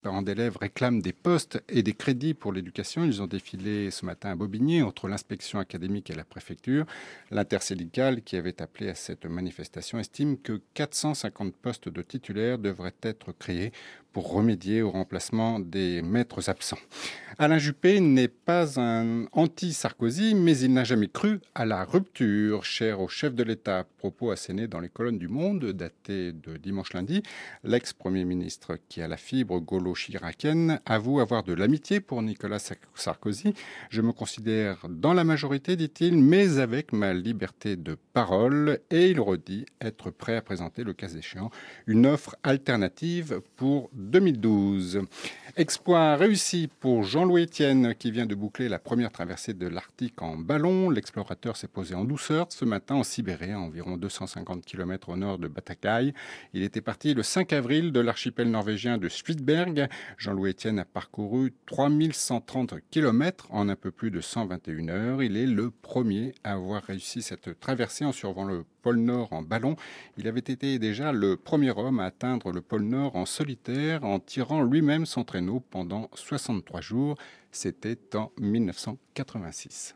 parents d'élèves réclament des postes et des crédits pour l'éducation. Ils ont défilé ce matin à Bobigny entre l'inspection académique et la préfecture. L'intersyndicale qui avait appelé à cette manifestation estime que 450 postes de titulaires devraient être créés pour remédier au remplacement des maîtres absents. Alain Juppé n'est pas un anti-Sarkozy, mais il n'a jamais cru à la rupture. Cher au chef de l'État, propos assénés dans les colonnes du Monde, daté de dimanche lundi, l'ex-premier ministre qui a la fibre gaulo-chiracienne avoue avoir de l'amitié pour Nicolas Sarkozy. Je me considère dans la majorité, dit-il, mais avec ma liberté de parole. Et il redit être prêt à présenter, le cas échéant, une offre alternative pour 2012. Exploit réussi pour Jean-Louis Etienne qui vient de boucler la première traversée de l'Arctique en ballon. L'explorateur s'est posé en douceur ce matin en Sibérie, à environ 250 km au nord de Batacaï. Il était parti le 5 avril de l'archipel norvégien de Spitsberg. Jean-Louis Etienne a parcouru 3130 km en un peu plus de 121 heures. Il est le premier à avoir réussi cette traversée en survolant le pôle Nord en ballon. Il avait été déjà le premier homme à atteindre le pôle Nord en solitaire en tirant lui-même son traîneau pendant 63 jours. C'était en 1986.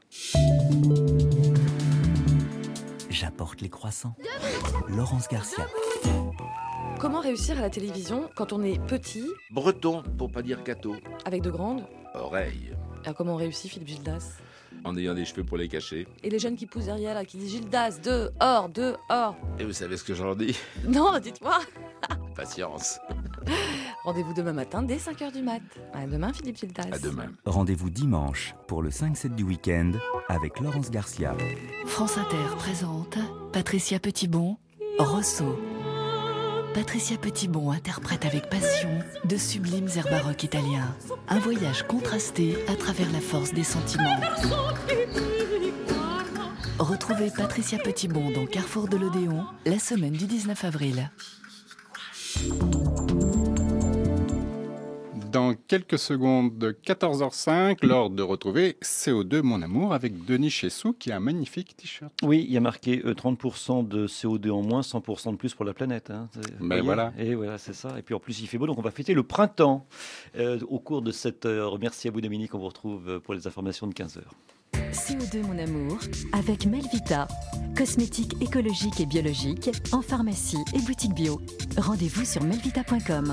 J'apporte les croissants. Laurence Garcia. Comment réussir à la télévision quand on est petit, Breton, pour pas dire gâteau. avec de grandes Oreille. Alors comment on réussit, Philippe Gildas? En ayant des cheveux pour les cacher. Et les jeunes qui poussent derrière, là, qui disent Gildas, dehors, dehors. Et vous savez ce que j'en dis? Non, dites-moi. Patience. Rendez-vous demain matin dès 5h du mat. À demain, Philippe Gildas. À demain. Rendez-vous dimanche pour le 5-7 du week-end avec Laurence Garcia. France Inter présente Patricia Petitbon, Rosso. Patricia Petitbon interprète avec passion de sublimes airs baroques italiens. Un voyage contrasté à travers la force des sentiments. Retrouvez Patricia Petitbon dans Carrefour de l'Odéon la semaine du 19 avril. Dans quelques secondes, 14h05, l'heure de retrouver CO2 Mon Amour avec Denis Chessou qui a un magnifique t-shirt. Oui, il y a marqué 30% de CO2 en moins, 100% de plus pour la planète. Hein. Ben voilà. Et voilà, c'est ça. Et puis en plus, il fait beau, donc on va fêter le printemps au cours de cette heure. Merci à vous, Dominique. On vous retrouve pour les informations de 15h. CO2 Mon Amour avec Melvita, cosmétiques écologiques et biologiques en pharmacie et boutique bio. Rendez-vous sur melvita.com.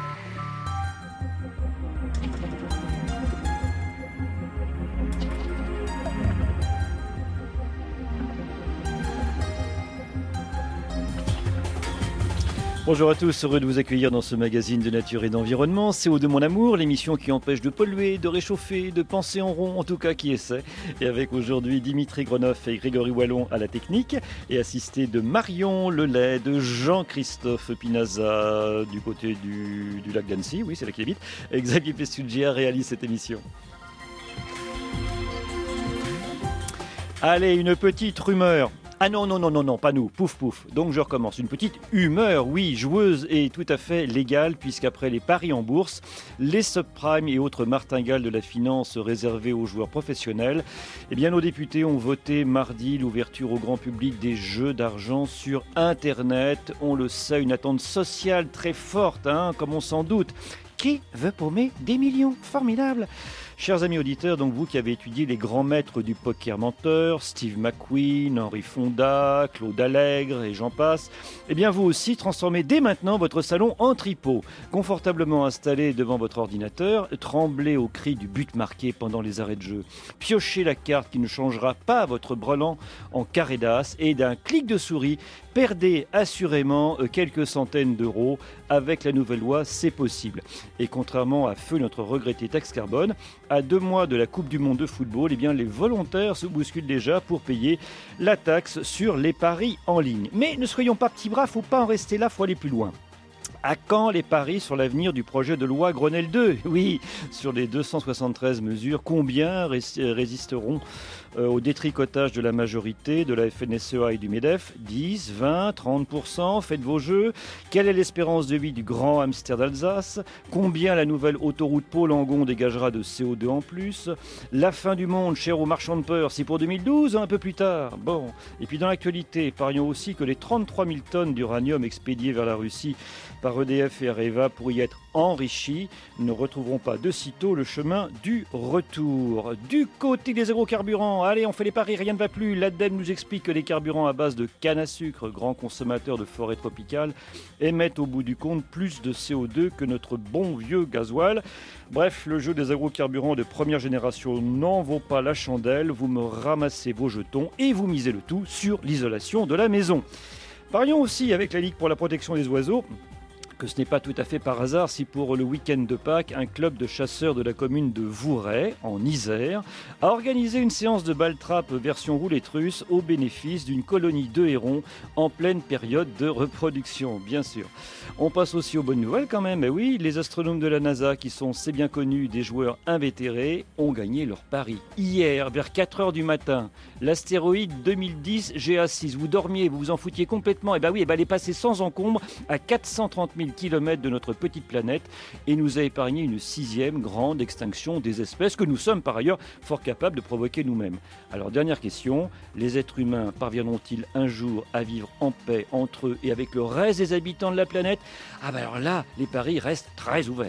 Bonjour à tous, heureux de vous accueillir dans ce magazine de nature et d'environnement. CO2 Mon Amour, l'émission qui empêche de polluer, de réchauffer, de penser en rond, en tout cas qui essaie. Et avec aujourd'hui Dimitri Gronoff et Grégory Wallon à la technique, et assisté de Marion Lelay, de Jean-Christophe Pinaza du côté du lac d'Annecy, oui c'est là qu'il habite. Xavier Pessugia réalise cette émission. Allez, une petite rumeur. Ah non, pas nous, pouf. Donc je recommence. Une petite humeur, oui, joueuse et tout à fait légale, puisqu'après les paris en bourse, les subprimes et autres martingales de la finance réservées aux joueurs professionnels, eh bien nos députés ont voté mardi l'ouverture au grand public des jeux d'argent sur Internet. On le sait, une attente sociale très forte, comme on s'en doute. Qui veut paumer des millions? Formidable! Chers amis auditeurs, donc vous qui avez étudié les grands maîtres du poker menteur, Steve McQueen, Henri Fonda, Claude Allègre et j'en passe, eh bien vous aussi transformez dès maintenant votre salon en tripot. Confortablement installé devant votre ordinateur, tremblez au cri du but marqué pendant les arrêts de jeu. Piochez la carte qui ne changera pas votre brelan en carré d'as et d'un clic de souris, perdez assurément quelques centaines d'euros. Avec la nouvelle loi, c'est possible. Et contrairement à feu notre regretté taxe carbone, à 2 mois de la Coupe du Monde de football, eh bien les volontaires se bousculent déjà pour payer la taxe sur les paris en ligne. Mais ne soyons pas petits bras, faut pas en rester là, faut aller plus loin. À quand les paris sur l'avenir du projet de loi Grenelle 2 ? Oui, sur les 273 mesures, combien résisteront au détricotage de la majorité, de la FNSEA et du MEDEF ? 10, 20, 30%, faites vos jeux. Quelle est l'espérance de vie du grand hamster d'Alsace ? Combien la nouvelle autoroute Pau-Langon dégagera de CO2 en plus ? La fin du monde, cher aux marchands de peur, c'est pour 2012, un peu plus tard. Bon, et puis dans l'actualité, parions aussi que les 33 000 tonnes d'uranium expédiées vers la Russie par par EDF et Areva pour y être enrichis. Nous ne retrouverons pas de sitôt le chemin du retour. Du côté des agrocarburants, allez, on fait les paris, rien ne va plus. L'ADEME nous explique que les carburants à base de canne à sucre, grands consommateurs de forêts tropicales, émettent au bout du compte plus de CO2 que notre bon vieux gasoil. Bref, le jeu des agrocarburants de première génération n'en vaut pas la chandelle. Vous me ramassez vos jetons et vous misez le tout sur l'isolation de la maison. Parions aussi avec la Ligue pour la protection des oiseaux que ce n'est pas tout à fait par hasard si pour le week-end de Pâques, un club de chasseurs de la commune de Vourey, en Isère, a organisé une séance de ball-trap version roulette russe au bénéfice d'une colonie de hérons en pleine période de reproduction, bien sûr. On passe aussi aux bonnes nouvelles quand même. Et oui, les astronomes de la NASA, qui sont, c'est bien connu, des joueurs invétérés, ont gagné leur pari. Hier, vers 4h du matin, l'astéroïde 2010 GA6, vous dormiez, vous vous en foutiez complètement, et oui, elle est passée sans encombre à 430 000 km de notre petite planète et nous a épargné une 6e grande extinction des espèces que nous sommes par ailleurs fort capables de provoquer nous-mêmes. Alors dernière question, les êtres humains parviendront-ils un jour à vivre en paix entre eux et avec le reste des habitants de la planète ? Alors là, les paris restent très ouverts.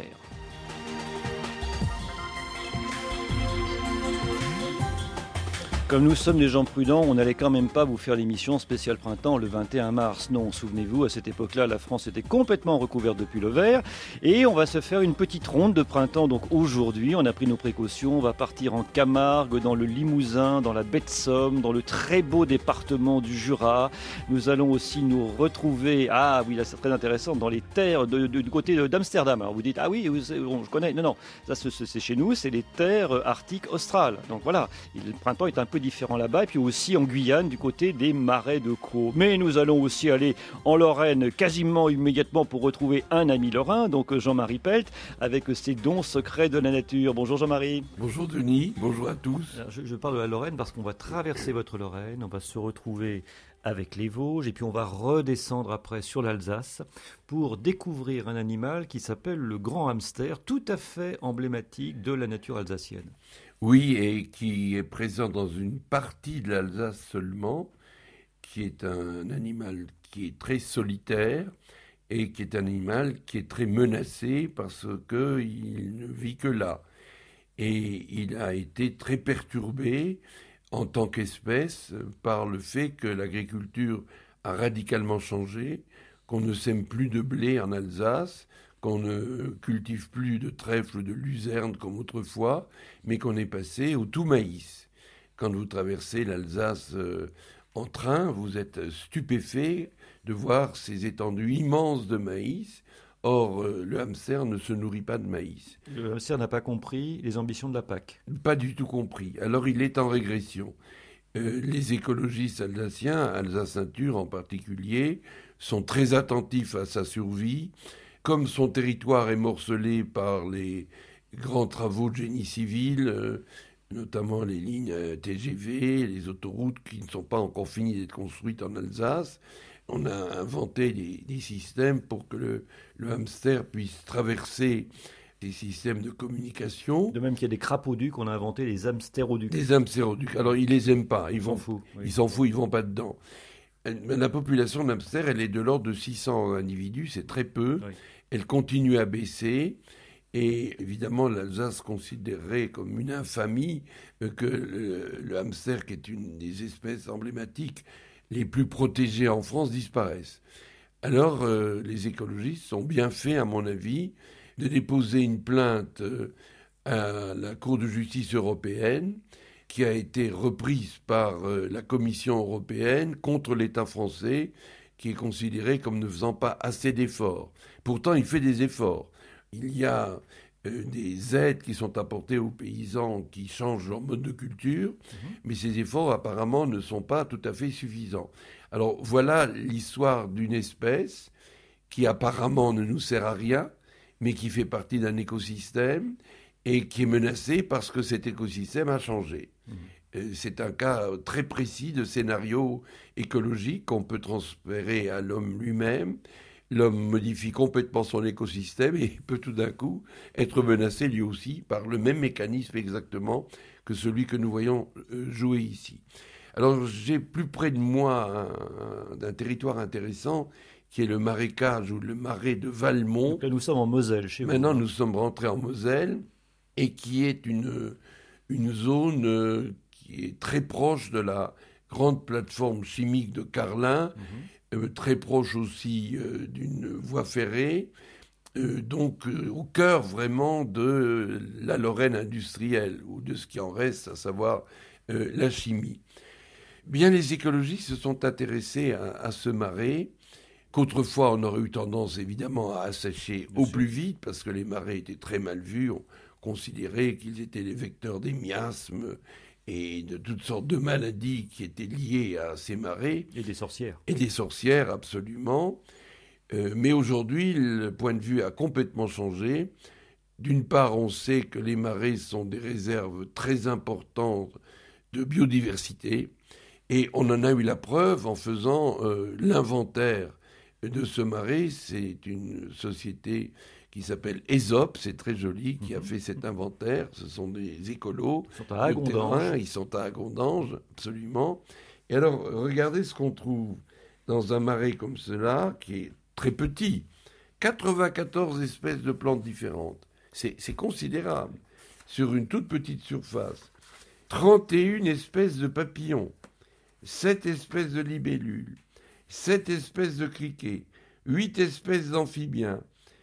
Comme nous sommes des gens prudents, on n'allait quand même pas vous faire l'émission spéciale printemps le 21 mars. Non, souvenez-vous, à cette époque-là, la France était complètement recouverte de pull vert. Et on va se faire une petite ronde de printemps. Donc aujourd'hui, on a pris nos précautions. On va partir en Camargue, dans le Limousin, dans la baie de Somme, dans le très beau département du Jura. Nous allons aussi nous retrouver, ah oui, là c'est très intéressant, dans les terres du côté d'Amsterdam. Alors vous dites, ah oui, je connais. Non, ça c'est chez nous, c'est les terres arctiques australes. Donc voilà, le printemps est un peu différent là-bas, et puis aussi en Guyane du côté des marais de Cros. Mais nous allons aussi aller en Lorraine quasiment immédiatement pour retrouver un ami lorrain, donc Jean-Marie Pelt, avec ses dons secrets de la nature. Bonjour Jean-Marie. Bonjour Denis, bonjour à tous. Alors, je parle de la Lorraine parce qu'on va traverser votre Lorraine, on va se retrouver avec les Vosges et puis on va redescendre après sur l'Alsace pour découvrir un animal qui s'appelle le grand hamster, tout à fait emblématique de la nature alsacienne. Oui, et qui est présent dans une partie de l'Alsace seulement, qui est un animal qui est très solitaire et qui est un animal qui est très menacé parce qu'il ne vit que là. Et il a été très perturbé en tant qu'espèce par le fait que l'agriculture a radicalement changé, qu'on ne sème plus de blé en Alsace, qu'on ne cultive plus de trèfle ou de luzerne comme autrefois, mais qu'on est passé au tout maïs. Quand vous traversez l'Alsace en train, vous êtes stupéfait de voir ces étendues immenses de maïs. Or, le hamster ne se nourrit pas de maïs. Le hamster n'a pas compris les ambitions de la PAC. Pas du tout compris. Alors, il est en régression. Les écologistes alsaciens, Alsace Nature en particulier, sont très attentifs à sa survie. Comme son territoire est morcelé par les grands travaux de génie civil, notamment les lignes TGV, les autoroutes qui ne sont pas encore finies d'être construites en Alsace, on a inventé des systèmes pour que le hamster puisse traverser des systèmes de communication. De même qu'il y a des crapauducs, on a inventé les hamstéroducs. Des hamstéroducs. Alors, ils les aiment pas. Ils s'en foutent. Ils s'en foutent, ils vont pas dedans. La population d'hamsters, elle est de l'ordre de 600 individus, c'est très peu. Oui. Elle continue à baisser. Et évidemment, l'Alsace considérerait comme une infamie que le hamster, qui est une des espèces emblématiques les plus protégées en France, disparaisse. Alors, les écologistes ont bien fait, à mon avis, de déposer une plainte à la Cour de justice européenne, qui a été reprise par la Commission européenne contre l'État français, qui est considéré comme ne faisant pas assez d'efforts. Pourtant, il fait des efforts. Il y a des aides qui sont apportées aux paysans qui changent leur mode de culture, mais ces efforts apparemment ne sont pas tout à fait suffisants. Alors voilà l'histoire d'une espèce qui apparemment ne nous sert à rien, mais qui fait partie d'un écosystème et qui est menacée parce que cet écosystème a changé. C'est un cas très précis de scénario écologique qu'on peut transférer à l'homme lui-même. L'homme modifie complètement son écosystème et peut tout d'un coup être menacé lui aussi par le même mécanisme exactement que celui que nous voyons jouer ici. Alors j'ai plus près de moi d'un territoire intéressant qui est le marécage ou le marais de Valmont. Donc là, nous sommes en Moselle, chez vous. Maintenant, nous sommes rentrés en Moselle, et qui est une zone qui est très proche de la grande plateforme chimique de Carlin, très proche aussi d'une voie ferrée, donc au cœur vraiment de la Lorraine industrielle, ou de ce qui en reste, à savoir la chimie. Bien, les écologistes se sont intéressés à ce marais, qu'autrefois on aurait eu tendance évidemment à assécher au plus vite, parce que les marais étaient très mal vus, on considérait qu'ils étaient les vecteurs des miasmes et de toutes sortes de maladies qui étaient liées à ces marais. Et des sorcières. Et des sorcières, absolument. Mais aujourd'hui, le point de vue a complètement changé. D'une part, on sait que les marais sont des réserves très importantes de biodiversité, et on en a eu la preuve en faisant l'inventaire de ce marais. C'est une société qui s'appelle ESOP, c'est très joli, qui a fait cet inventaire. Ce sont des écolos. Ils sont à Agondange. Ils sont à Agondange, absolument. Et alors, regardez ce qu'on trouve dans un marais comme cela, qui est très petit. 94 espèces de plantes différentes. C'est considérable. Sur une toute petite surface. 31 espèces de papillons. 7 espèces de libellules. 7 espèces de criquets. 8 espèces d'amphibiens.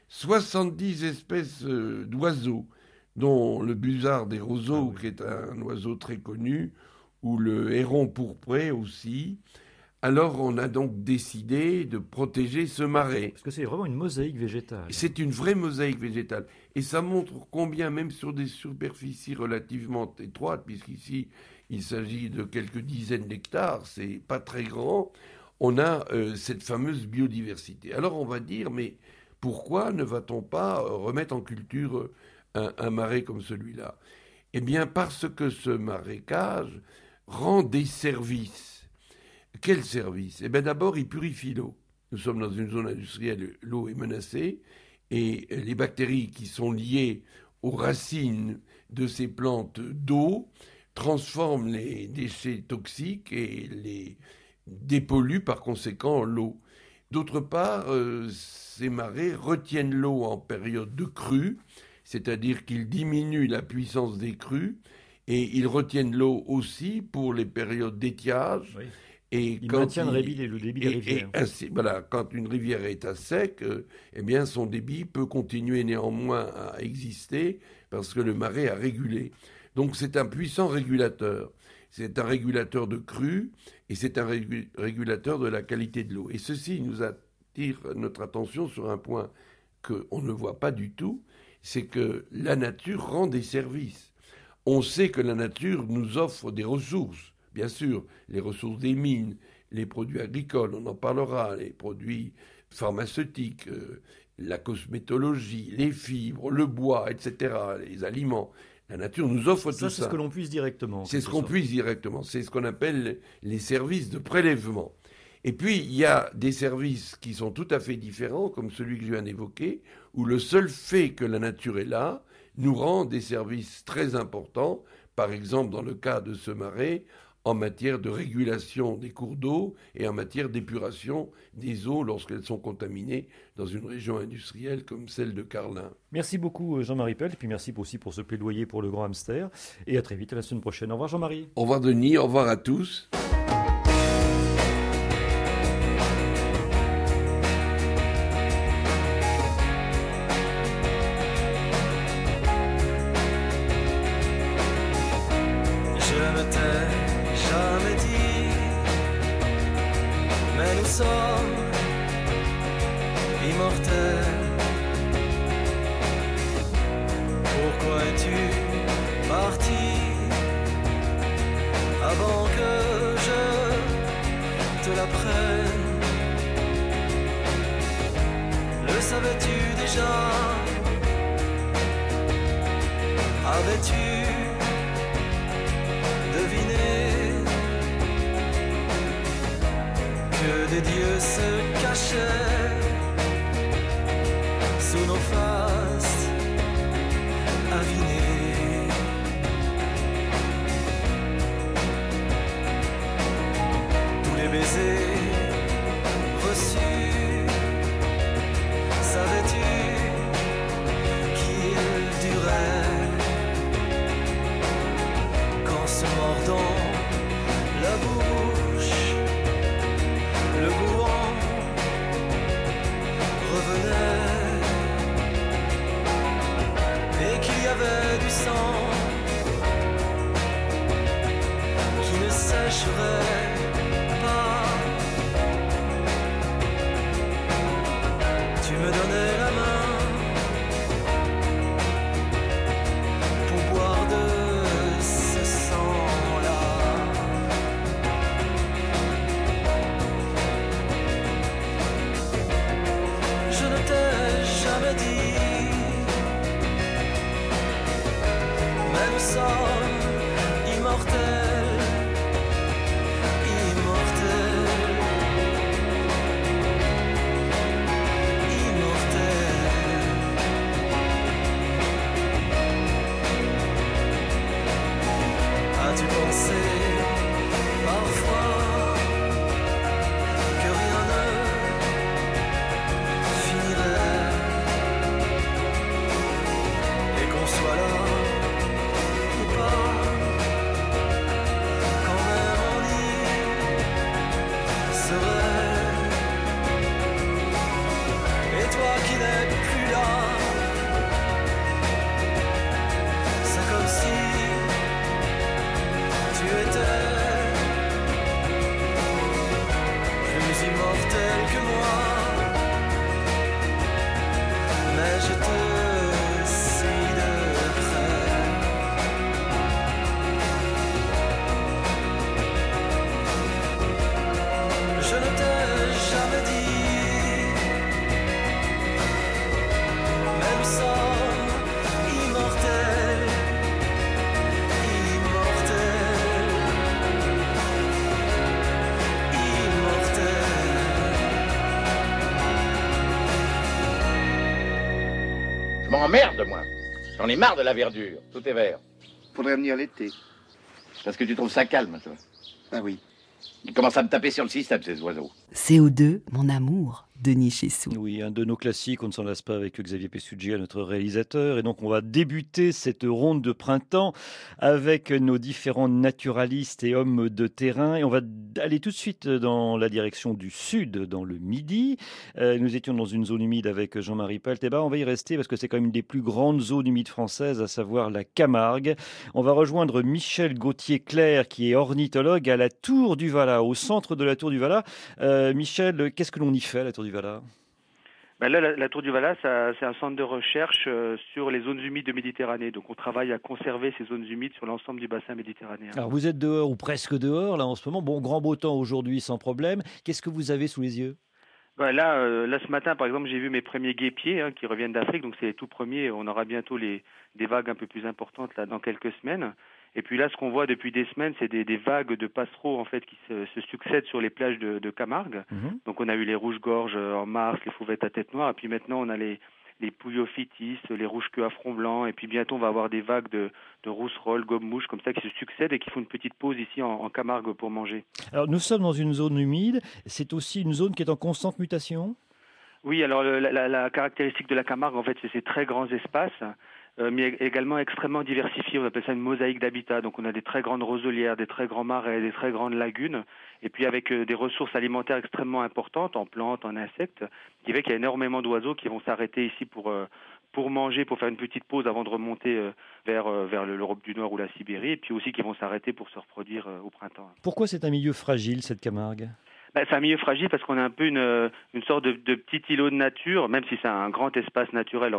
70 espèces d'oiseaux, dont le busard des roseaux, qui est un oiseau très connu, ou le héron pourpré aussi. Alors on a donc décidé de protéger ce marais. Parce que c'est vraiment une mosaïque végétale. C'est une vraie mosaïque végétale. Et ça montre combien, même sur des superficies relativement étroites, puisqu'ici il s'agit de quelques dizaines d'hectares, c'est pas très grand, on a cette fameuse biodiversité. Alors on va dire, mais pourquoi ne va-t-on pas remettre en culture un marais comme celui-là ? Eh bien, parce que ce marécage rend des services. Quels services ? Eh bien, d'abord, il purifie l'eau. Nous sommes dans une zone industrielle, l'eau est menacée, et les bactéries qui sont liées aux racines de ces plantes d'eau transforment les déchets toxiques et les dépolluent par conséquent l'eau. D'autre part, ces marais retiennent l'eau en période de crue, c'est-à-dire qu'ils diminuent la puissance des crues, et ils retiennent l'eau aussi pour les périodes d'étiage. Oui. Et ils quand maintiennent le débit des rivières. Et ainsi, voilà, quand une rivière est à sec, eh bien son débit peut continuer néanmoins à exister parce que le marais a régulé. Donc c'est un puissant régulateur. C'est un régulateur de crue et c'est un régulateur de la qualité de l'eau. Et ceci nous attire notre attention sur un point qu'on ne voit pas du tout, c'est que la nature rend des services. On sait que la nature nous offre des ressources. Bien sûr, les ressources des mines, les produits agricoles, on en parlera, les produits pharmaceutiques, la cosmétologie, les fibres, le bois, etc., les aliments. La nature nous offre tout ça. C'est ce que l'on puise directement. C'est ce qu'on puise directement. C'est ce qu'on appelle les services de prélèvement. Et puis, il y a des services qui sont tout à fait différents, comme celui que je viens d'évoquer, où le seul fait que la nature est là nous rend des services très importants. Par exemple, dans le cas de ce marais, en matière de régulation des cours d'eau et en matière d'épuration des eaux lorsqu'elles sont contaminées dans une région industrielle comme celle de Carlin. Merci beaucoup Jean-Marie Pelt, et puis merci aussi pour ce plaidoyer pour le grand hamster. Et à très vite, à la semaine prochaine. Au revoir Jean-Marie. Au revoir Denis, au revoir à tous. Nous sommes immortels. Pourquoi es-tu parti avant que je te l'apprenne? Le savais-tu déjà? Avais-tu deviné que des dieux se cachaient sous nos faces avinées? Tous les baisers reçus lâcherai pas. Tu me donnais la main pour boire de ce sang-là. Je ne t'ai jamais dit, mais nous sommes immortels, immortels, immortels. As-tu pensé parfois que rien ne finirait et qu'on soit là ou pas, quand même on y serait. Et toi qui n'es plus là, c'est comme si tu étais plus immortel que moi, mais je te suis de près. Je ne t'ai jamais dit, mais nous sommes immortels, immortels, immortels. Je m'emmerde, moi. J'en ai marre de la verdure. Tout est vert. Faudrait venir l'été. Parce que tu trouves ça calme, toi. Ah oui. Ils commencent à me taper sur le système, ces oiseaux. CO2, mon amour, Denis Chessou. Oui, un de nos classiques, on ne s'en lasse pas avec Xavier Pessugia, notre réalisateur. Et donc, on va débuter cette ronde de printemps avec nos différents naturalistes et hommes de terrain. Et on va aller tout de suite dans la direction du sud, dans le Midi. Nous étions dans une zone humide avec Jean-Marie Pelt. Et on va y rester parce que c'est quand même une des plus grandes zones humides françaises, à savoir la Camargue. On va rejoindre Michel Gauthier-Clair, qui est ornithologue à la Tour du Valat, au centre de la Tour du Valat. Michel, qu'est-ce que l'on y fait à la Tour du Valat ? Ben là, la Tour du Valat, c'est un centre de recherche sur les zones humides de Méditerranée. Donc on travaille à conserver ces zones humides sur l'ensemble du bassin méditerranéen. Alors vous êtes dehors ou presque dehors là en ce moment. Bon, grand beau temps aujourd'hui sans problème. Qu'est-ce que vous avez sous les yeux ? Ben là, ce matin, par exemple, j'ai vu mes premiers guêpiers qui reviennent d'Afrique. Donc c'est les tout premiers. On aura bientôt des vagues un peu plus importantes là dans quelques semaines. Et puis là, ce qu'on voit depuis des semaines, c'est des vagues de passereaux en fait qui se succèdent sur les plages de Camargue. Donc on a eu les rouges-gorges en mars, les fauvettes à tête noire, et puis maintenant on a les pouillophytis, les rouges-queues à front blanc, et puis bientôt on va avoir des vagues de rousserolles, gobe-mouches comme ça qui se succèdent et qui font une petite pause ici en Camargue pour manger. Alors nous sommes dans une zone humide, c'est aussi une zone qui est en constante mutation ? Oui, alors la caractéristique de la Camargue en fait c'est ces très grands espaces. Mais également extrêmement diversifié. On appelle ça une mosaïque d'habitat. Donc on a des très grandes roselières, des très grands marais, des très grandes lagunes, et puis avec des ressources alimentaires extrêmement importantes en plantes, en insectes, qui fait qu'il y a énormément d'oiseaux qui vont s'arrêter ici pour manger, pour faire une petite pause avant de remonter vers l'Europe du Nord ou la Sibérie, et puis aussi qui vont s'arrêter pour se reproduire au printemps. Pourquoi c'est un milieu fragile, cette Camargue ? C'est un milieu fragile parce qu'on a un peu une sorte de petit îlot de nature, même si c'est un grand espace naturel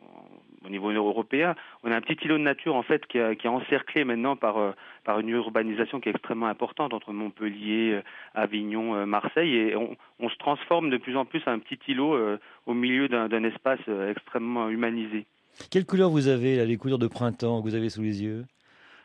au niveau européen, on a un petit îlot de nature en fait qui est encerclé maintenant par une urbanisation qui est extrêmement importante entre Montpellier, Avignon, Marseille, et on se transforme de plus en plus en un petit îlot au milieu d'un espace extrêmement humanisé. Quelle couleur vous avez là, les couleurs de printemps que vous avez sous les yeux ?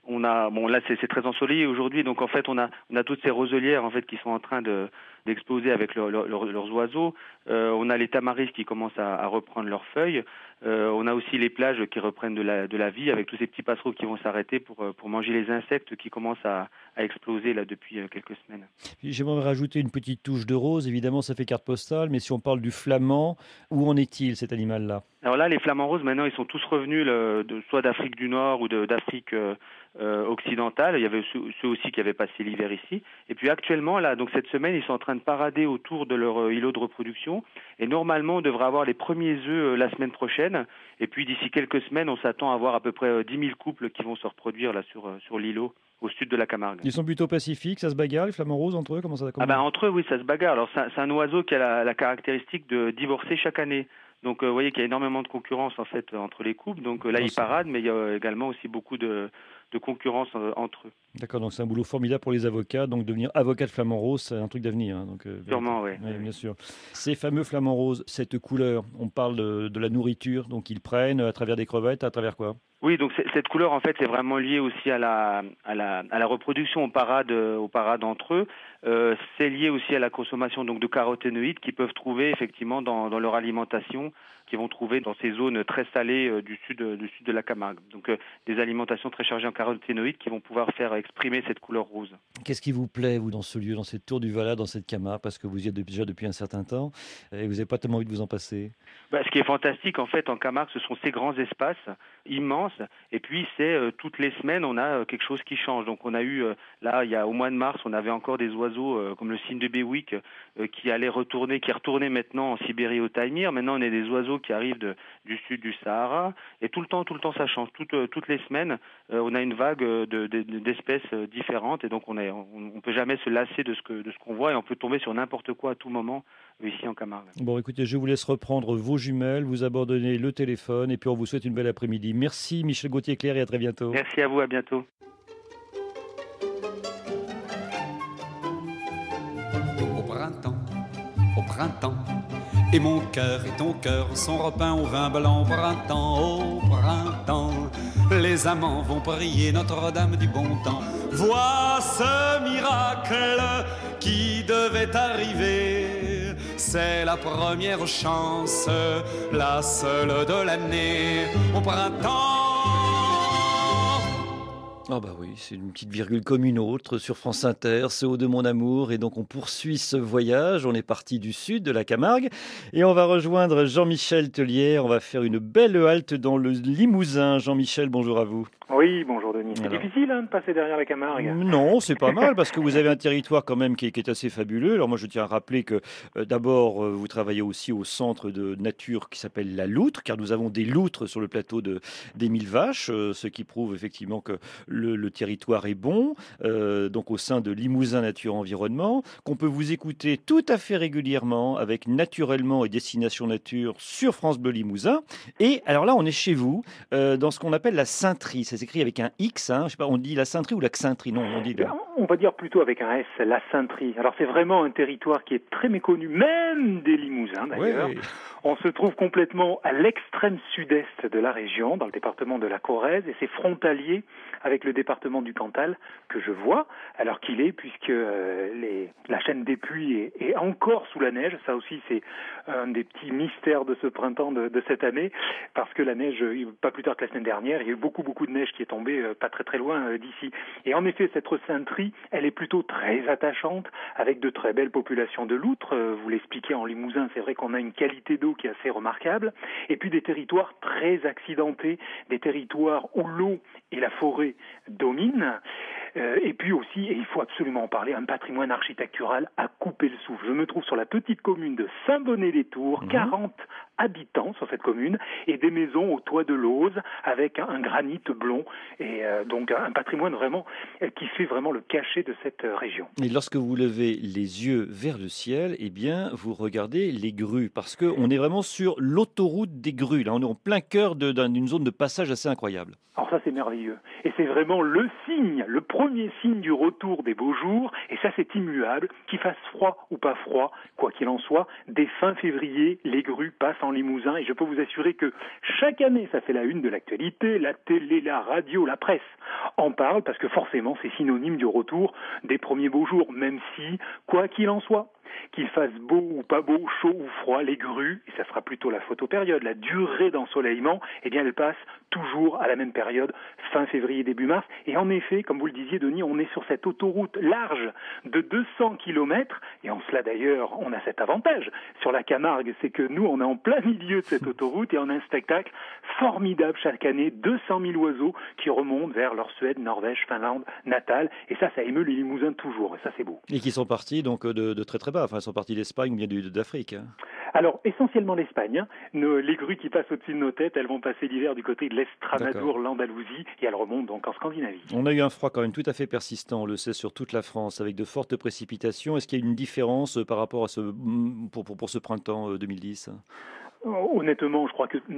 Là c'est très ensoleillé aujourd'hui, donc en fait on a toutes ces roselières en fait qui sont en train d'exploser avec leurs oiseaux. On a les tamaris qui commencent à reprendre leurs feuilles. On a aussi les plages qui reprennent de la vie avec tous ces petits passereaux qui vont s'arrêter pour manger les insectes qui commencent à exploser là depuis quelques semaines. J'aimerais rajouter une petite touche de rose. Évidemment, ça fait carte postale, mais si on parle du flamand, où en est-il cet animal-là ? Alors là, les flamants roses maintenant, ils sont tous revenus soit d'Afrique du Nord ou d'Afrique occidentales. Il y avait ceux aussi qui avaient passé l'hiver ici. Et puis actuellement, là, donc cette semaine, ils sont en train de parader autour de leur îlot de reproduction. Et normalement, on devrait avoir les premiers œufs la semaine prochaine. Et puis d'ici quelques semaines, on s'attend à avoir à peu près 10 000 couples qui vont se reproduire là sur l'îlot, au sud de la Camargue. Ils sont plutôt pacifiques, ça se bagarre, les flamants roses entre eux, comment ça entre eux, oui, ça se bagarre. Alors c'est un oiseau qui a la caractéristique de divorcer chaque année. Donc vous voyez qu'il y a énormément de concurrence en fait entre les couples. Donc là, ils paradent, mais il y a également aussi beaucoup de concurrence entre eux. D'accord, donc c'est un boulot formidable pour les avocats. Donc devenir avocat de flamant rose, c'est un truc d'avenir. Hein, sûrement, oui. Bien sûr. Ces fameux flamants roses, cette couleur, on parle de la nourriture, donc ils prennent à travers des crevettes, à travers quoi ? Oui, donc cette couleur en fait est vraiment liée aussi à la reproduction, au parade entre eux. C'est lié aussi à la consommation donc de caroténoïdes qu'ils peuvent trouver effectivement dans leur alimentation, qu'ils vont trouver dans ces zones très salées du sud de la Camargue. Donc des alimentations très chargées en caroténoïdes qui vont pouvoir faire exprimer cette couleur rose. Qu'est-ce qui vous plaît vous dans ce lieu, dans cette tour du Valat, dans cette Camargue, parce que vous y êtes déjà depuis un certain temps et vous n'avez pas tellement envie de vous en passer ? Ce qui est fantastique en fait en Camargue, ce sont ces grands espaces immenses. Et puis c'est toutes les semaines on a quelque chose qui change. Donc on a eu là il y a au mois de mars on avait encore des oiseaux comme le cygne de Bewick qui retournait maintenant en Sibérie au Taïmyr. Maintenant on a des oiseaux qui arrivent du sud du Sahara et tout le temps ça change. Toutes les semaines on a une vague d'espèces différentes et donc on peut jamais se lasser de ce qu'on voit et on peut tomber sur n'importe quoi à tout moment ici en Camargue. Bon écoutez, je vous laisse reprendre vos jumelles, vous abandonnez le téléphone et puis on vous souhaite une belle après-midi. Merci Michel Gauthier-Clair et à très bientôt. Merci à vous, à bientôt. Au printemps, et mon cœur et ton cœur sont repeints au vin blanc. Au printemps, les amants vont prier Notre-Dame du bon temps. Vois ce miracle qui devait arriver, c'est la première chance, la seule de l'année. Au printemps. Ah bah oui, c'est une petite virgule comme une autre sur France Inter, ce haut de mon amour. Et donc on poursuit ce voyage, on est parti du sud de la Camargue et on va rejoindre Jean-Michel Tellier. On va faire une belle halte dans le Limousin. Jean-Michel, bonjour à vous. Oui, bonjour Denis. C'est difficile de passer derrière la Camargue. Non, c'est pas mal parce que vous avez un territoire quand même qui est assez fabuleux. Alors moi je tiens à rappeler que d'abord vous travaillez aussi au centre de nature qui s'appelle la Loutre, car nous avons des loutres sur le plateau des Mille Vaches, ce qui prouve effectivement que le territoire est bon, donc au sein de Limousin Nature Environnement, qu'on peut vous écouter tout à fait régulièrement avec Naturellement et Destination Nature sur France Bleu Limousin. Et alors là on est chez vous dans ce qu'on appelle la Sainterie. Ça s'écrit avec un X, hein. Je sais pas, on dit la Sainterie ou la Xainterie? Non, on dit on va dire plutôt avec un S, la Sainterie. Alors c'est vraiment un territoire qui est très méconnu, même des Limousins d'ailleurs. Ouais. On se trouve complètement à l'extrême sud-est de la région, dans le département de la Corrèze, et c'est frontalier avec le département du Cantal que je vois, alors qu'il est, puisque la chaîne des Puys est encore sous la neige. Ça aussi, c'est un des petits mystères de ce printemps de cette année, parce que la neige, pas plus tard que la semaine dernière, il y a eu beaucoup de neige qui est tombée pas très loin d'ici. Et en effet, cette Sainterie, elle est plutôt très attachante, avec de très belles populations de loutres. Vous l'expliquez en Limousin, c'est vrai qu'on a une qualité d'eau qui est assez remarquable, et puis des territoires très accidentés, des territoires où l'eau et la forêt dominent, et puis aussi, et il faut absolument en parler, un patrimoine architectural à couper le souffle. Je me trouve sur la petite commune de Saint-Bonnet-les-Tours, 40 habitants sur cette commune, et des maisons au toit de lauze avec un granit blond, et donc un patrimoine vraiment qui fait vraiment le cachet de cette région. Et lorsque vous levez les yeux vers le ciel, eh bien, vous regardez les grues, parce qu'on est vraiment sur l'autoroute des grues. Là, on est en plein cœur d'une zone de passage assez incroyable. Alors ça, c'est merveilleux. Et c'est vraiment le signe, le premier signe du retour des beaux jours. Et ça, c'est immuable. Qu'il fasse froid ou pas froid, quoi qu'il en soit, dès fin février, les grues passent en Limousin. Et je peux vous assurer que chaque année, ça fait la une de l'actualité, la télé, la radio, la presse en parle, parce que forcément, c'est synonyme du retour des premiers beaux jours. Même si, quoi qu'il en soit, Qu'il fasse beau ou pas beau, chaud ou froid, les grues, et ça sera plutôt la photopériode, la durée d'ensoleillement, eh bien elle passe toujours à la même période, fin février, début mars. Et en effet, comme vous le disiez Denis, on est sur cette autoroute large de 200 km, et en cela d'ailleurs, on a cet avantage sur la Camargue, c'est que nous, on est en plein milieu de cette autoroute et on a un spectacle formidable chaque année, 200 000 oiseaux qui remontent vers leur Suède, Norvège, Finlande, natale, et ça émeut les Limousins toujours, et ça c'est beau. Et qui sont partis donc de très très bas, enfin ils sont partis d'Espagne ou bien d'Afrique. Alors, essentiellement l'Espagne. Les grues qui passent au-dessus de nos têtes, elles vont passer l'hiver du côté de l'Estrémadure, l'Andalousie, et elles remontent donc en Scandinavie. On a eu un froid quand même tout à fait persistant, on le sait, sur toute la France, avec de fortes précipitations. Est-ce qu'il y a une différence par rapport à pour ce printemps 2010 ? Honnêtement, je crois que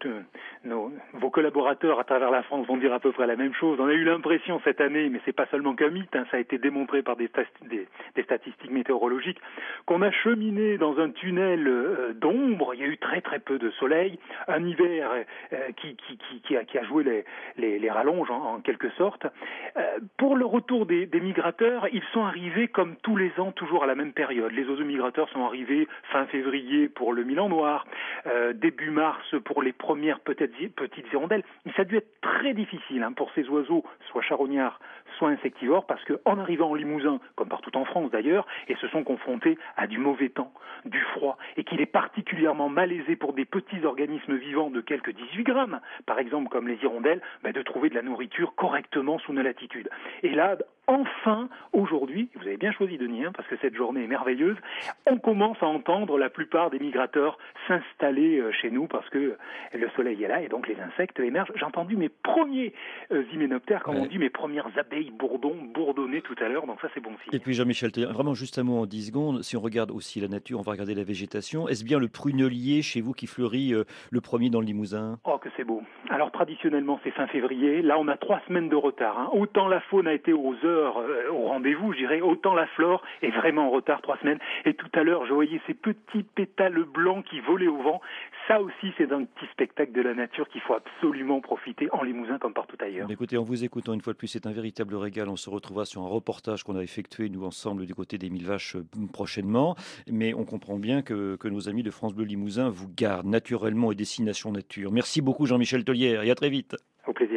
vos collaborateurs à travers la France vont dire à peu près la même chose. On a eu l'impression cette année, mais c'est pas seulement qu'un mythe, ça a été démontré par des statistiques météorologiques, qu'on a cheminé dans un tunnel d'ombre. Il y a eu très très peu de soleil, un hiver qui a joué les rallonges en quelque sorte. Pour le retour des migrateurs, ils sont arrivés comme tous les ans, toujours à la même période. Les oiseaux migrateurs sont arrivés fin février pour le Milan noir, début mars pour les premières petites hirondelles. Mais ça a dû être très difficile pour ces oiseaux, soit charognards, soit insectivores, parce qu'en arrivant en Limousin, comme partout en France d'ailleurs, ils se sont confrontés à du mauvais temps, du froid, et qu'il est particulièrement malaisé pour des petits organismes vivants de quelques 18 grammes, par exemple comme les hirondelles, de trouver de la nourriture correctement sous nos latitudes. Et là, enfin, aujourd'hui, vous avez bien choisi Denis, parce que cette journée est merveilleuse, on commence à entendre la plupart des migrateurs s'installer chez nous parce que le soleil est là et donc les insectes émergent. J'ai entendu mes premiers hyménoptères, comme on dit, mes premières abeilles bourdonner tout à l'heure, donc ça c'est bon signe. Et puis Jean-Michel, vraiment juste un mot en 10 secondes, si on regarde aussi la nature, on va regarder la végétation, est-ce bien le prunelier chez vous qui fleurit le premier dans le Limousin ? Oh que c'est beau. Alors traditionnellement c'est fin février, là on a 3 semaines de retard. Autant la faune a été aux heures, au rendez-vous je dirais, autant la flore est vraiment en retard, 3 semaines. Et tout à l'heure je voyais ces petits pétales blancs qui volaient au vent. Ça aussi c'est un petit spectacle de la nature qu'il faut absolument profiter en Limousin comme partout ailleurs. Écoutez, en vous écoutant une fois de plus, c'est un véritable régal. On se retrouvera sur un reportage qu'on a effectué nous ensemble du côté des 1000 vaches prochainement. Mais on comprend bien que nos amis de France Bleu Limousin vous gardent naturellement et Destination Nature. Merci beaucoup Jean-Michel Tellière et à très vite. Au plaisir.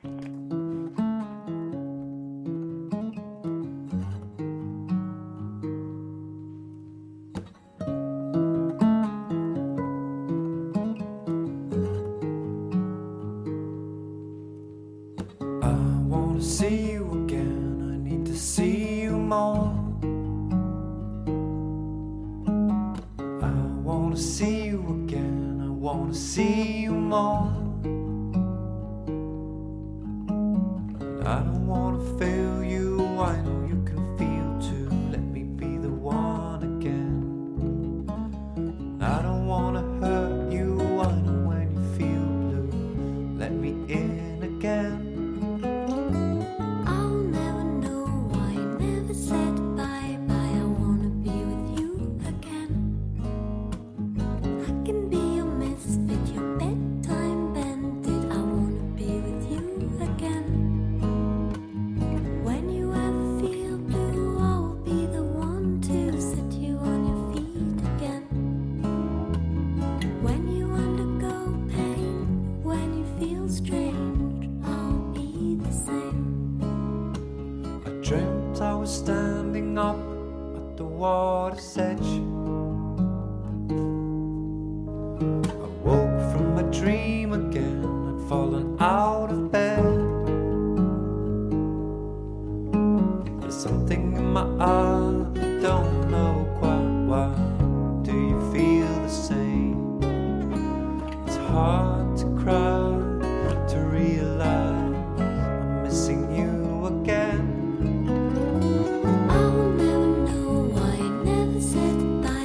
See you again, I need to see you more. I wanna see you again, I wanna see you more. I don't wanna fail you, I know you can feel too. Let me be the one again. I don't wanna hurt you, I know when you feel blue. Let me in again. I was standing up at the water's edge. I woke from my dream again, I'd fallen out of bed. There's something in my eyes, I don't know quite why. Do you feel the same? It's hard to cry, to realize I'm missing you again. I'll never know why I never said goodbye.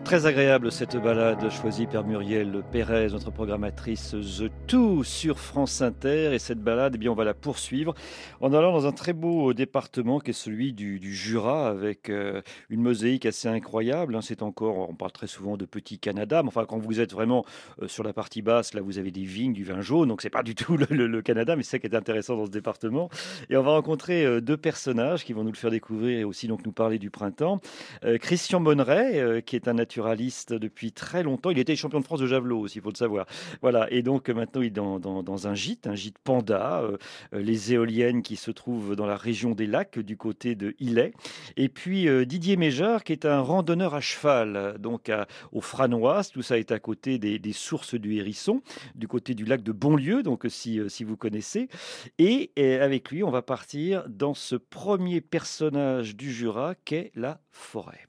Très agréable cette balade choisie par Muriel Pérez, notre programmatrice The Two sur France Inter. Et cette balade, eh bien, on va la poursuivre en allant dans un très beau département qui est celui du Jura, avec une mosaïque assez incroyable. C'est encore, on parle très souvent de Petit Canada, mais enfin quand vous êtes vraiment sur la partie basse, là vous avez des vignes, du vin jaune, donc c'est pas du tout le Canada, mais c'est ça qui est intéressant dans ce département. Et on va rencontrer deux personnages qui vont nous le faire découvrir et aussi donc nous parler du printemps. Christian Bonneret, qui est un naturaliste depuis très longtemps. Il était champion de France de javelot aussi, il faut le savoir. Voilà. Et donc maintenant il est dans un gîte panda, les éoliennes qui se trouvent dans la région des Lacs, du côté de Illet. Et puis Didier Méjard, qui est un randonneur à cheval, donc au Franoise. Tout ça est à côté des sources du Hérisson, du côté du lac de Bonlieu, donc si vous connaissez. Et avec lui, on va partir dans ce premier personnage du Jura qu'est la forêt.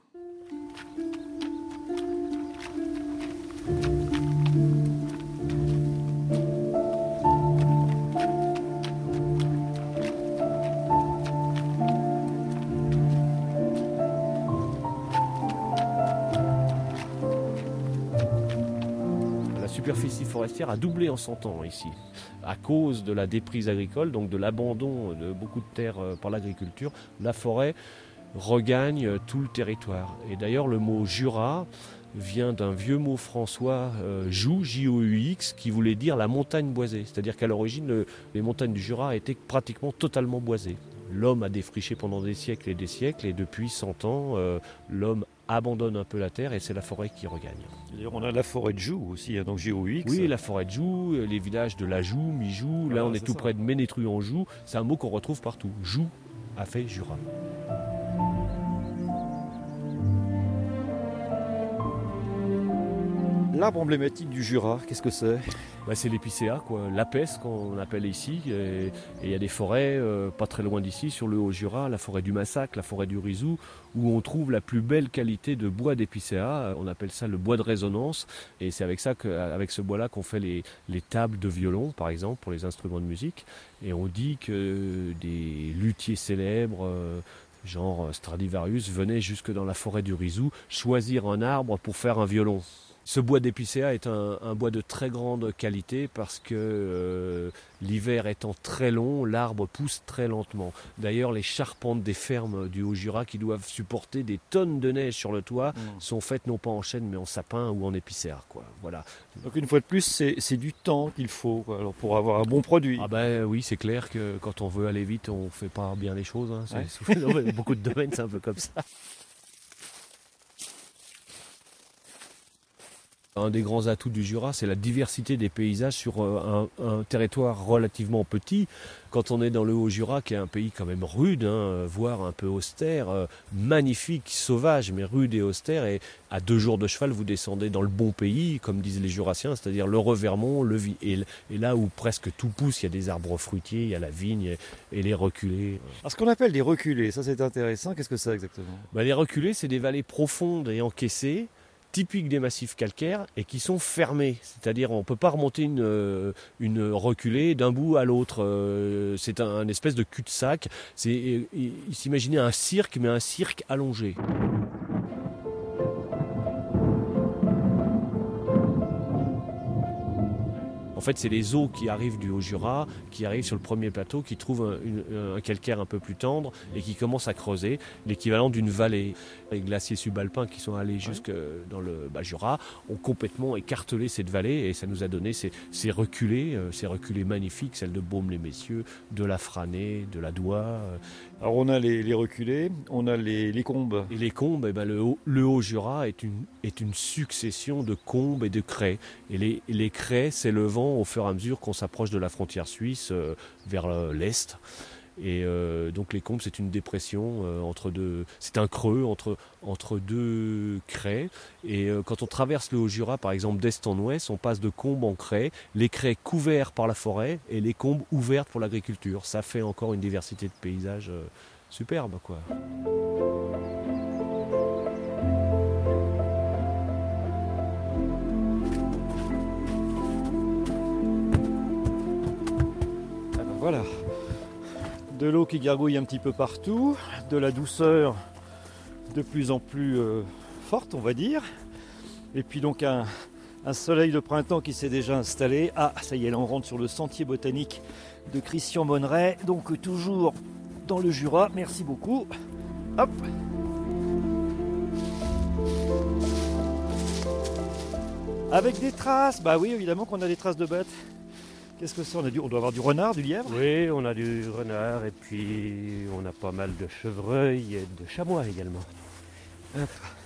La superficie forestière a doublé en 100 ans ici, à cause de la déprise agricole, donc de l'abandon de beaucoup de terres par l'agriculture. La forêt regagne tout le territoire. Et d'ailleurs, le mot Jura vient d'un vieux mot françois, Joux, J-O-U-X, qui voulait dire la montagne boisée. C'est-à-dire qu'à l'origine, les montagnes du Jura étaient pratiquement totalement boisées. L'homme a défriché pendant des siècles, et depuis 100 ans, l'homme abandonne un peu la terre et c'est la forêt qui regagne. D'ailleurs, on a la forêt de Joux aussi, donc J-O-U-X. Oui, la forêt de Joux, les villages de la Joux, Mi-Joux. Là, on est tout près de Ménétru-en-Joux. C'est un mot qu'on retrouve partout. Joux a fait Jura. L'arbre emblématique du Jura, qu'est-ce que c'est ? C'est l'épicéa, l'apès qu'on appelle ici. Et il y a des forêts pas très loin d'ici, sur le Haut-Jura, la forêt du Massac, la forêt du Rizou, où on trouve la plus belle qualité de bois d'épicéa. On appelle ça le bois de résonance. Et c'est avec ce bois-là qu'on fait les tables de violon, par exemple, pour les instruments de musique. Et on dit que des luthiers célèbres, genre Stradivarius, venaient jusque dans la forêt du Rizou choisir un arbre pour faire un violon. Ce bois d'épicéa est un bois de très grande qualité parce que l'hiver étant très long, l'arbre pousse très lentement. D'ailleurs, les charpentes des fermes du Haut-Jura qui doivent supporter des tonnes de neige sur le toit sont faites non pas en chêne mais en sapin ou en épicéa. Voilà. Donc une fois de plus, c'est du temps qu'il faut alors pour avoir un bon produit. Oui, c'est clair que quand on veut aller vite, on ne fait pas bien les choses. Dans beaucoup de domaines, c'est un peu comme ça. Un des grands atouts du Jura, c'est la diversité des paysages sur un territoire relativement petit. Quand on est dans le Haut-Jura, qui est un pays quand même rude, voire un peu austère, magnifique, sauvage, mais rude et austère. Et à 2 jours de cheval, vous descendez dans le bon pays, comme disent les Jurassiens, c'est-à-dire le Revermont, et là où presque tout pousse, il y a des arbres fruitiers, il y a la vigne et les reculés. Alors, ce qu'on appelle des reculés, ça c'est intéressant. Qu'est-ce que c'est exactement ? Les reculés, c'est des vallées profondes et encaissées, typiques des massifs calcaires et qui sont fermés. C'est-à-dire on ne peut pas remonter une reculée d'un bout à l'autre. C'est un espèce de cul-de-sac. S'imaginer un cirque, mais un cirque allongé. En fait, c'est les eaux qui arrivent du Haut-Jura, qui arrivent sur le premier plateau, qui trouvent un calcaire un peu plus tendre et qui commencent à creuser l'équivalent d'une vallée. Les glaciers subalpins qui sont allés jusque dans le Jura ont complètement écartelé cette vallée et ça nous a donné ces reculées magnifiques, celles de Baume-les-Messieurs, de la Franée, de la Doua. Alors on a les reculés, on a les combes. Et les combes, le Haut-Jura est une succession de combes et de craies. Et les craies s'élevant au fur et à mesure qu'on s'approche de la frontière suisse vers l'est. Et donc les combes, c'est une dépression c'est un creux entre deux craies. Et quand on traverse le Haut-Jura, par exemple d'est en ouest, on passe de combes en craies, les craies couvertes par la forêt et les combes ouvertes pour l'agriculture. Ça fait encore une diversité de paysages superbe, quoi. Voilà, de l'eau qui gargouille un petit peu partout, de la douceur de plus en plus forte, on va dire. Et puis donc un soleil de printemps qui s'est déjà installé. Ah, ça y est, là on rentre sur le sentier botanique de Christian Monneret, donc toujours dans le Jura. Merci beaucoup. Hop. Avec des traces, bah oui, évidemment qu'on a des traces de bêtes. Qu'est-ce que c'est? On doit avoir du renard, du lièvre? Oui, on a du renard et puis on a pas mal de chevreuils et de chamois également. Hop.